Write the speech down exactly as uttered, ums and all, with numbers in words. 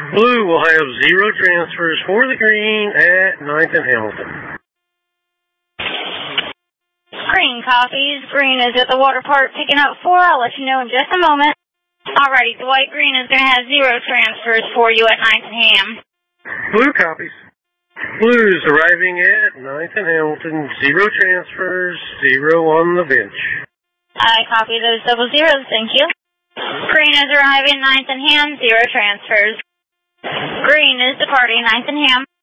Blue will have zero transfers for the green at ninth and Hamilton. Green copies. Green is at the water park picking up four. I'll let you know in just a moment. Alrighty, the white green is going to have zero transfers for you at ninth and Ham. Blue copies. Blues arriving at ninth and Hamilton. Zero transfers, zero on the bench. I copy those double zeros, thank you. Green is arriving ninth and Ham, zero transfers. Green is departing ninth and Ham.